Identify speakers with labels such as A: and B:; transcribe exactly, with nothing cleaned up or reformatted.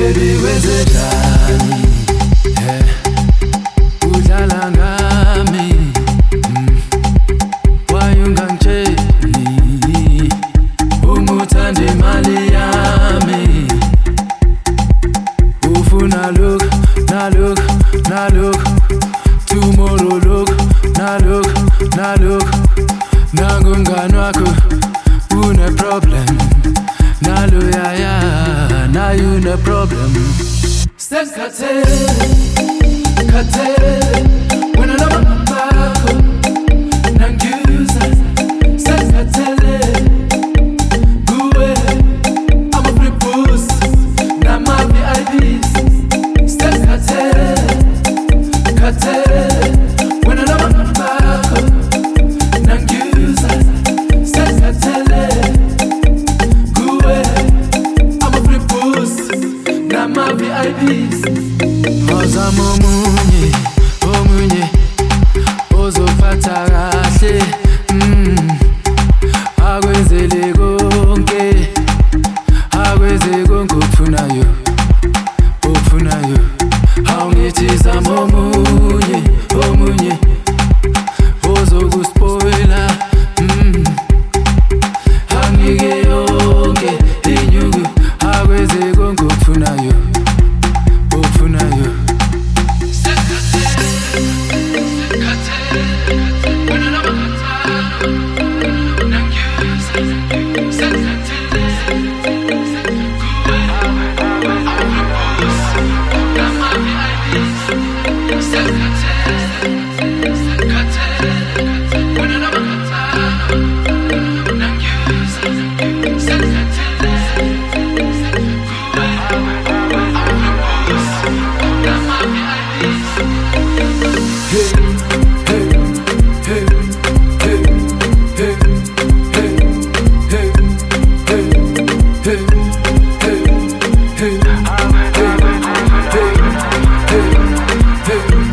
A: baby wenzekani, yeah. Udlala ngami, mm. Why ungangitsheli uma uthanda imali yami? Ufuna look, na look, na look. Tomorrow look, na look, na look. Nangumngani wakho une problem. Nalo ya ya, now you no problem. Sekhathele, khathele, wena lama bakho nangiuza. Sekhathele, kuwe ama free boost, nama V I Ps. Sekhathele, khathele, wena lama bakho nangiuza. Sekhathele, nama V I Ps. Ozama omunye, omunye ozophatha kahle, mm. Akwenzele konke, akwenze konke okufunayo, okufunayo. Awungithi zama omunye, omunye ozokuspoila, mm. Angike yonke inyuku, akwenze konke okufunayo, okufunayo. Hey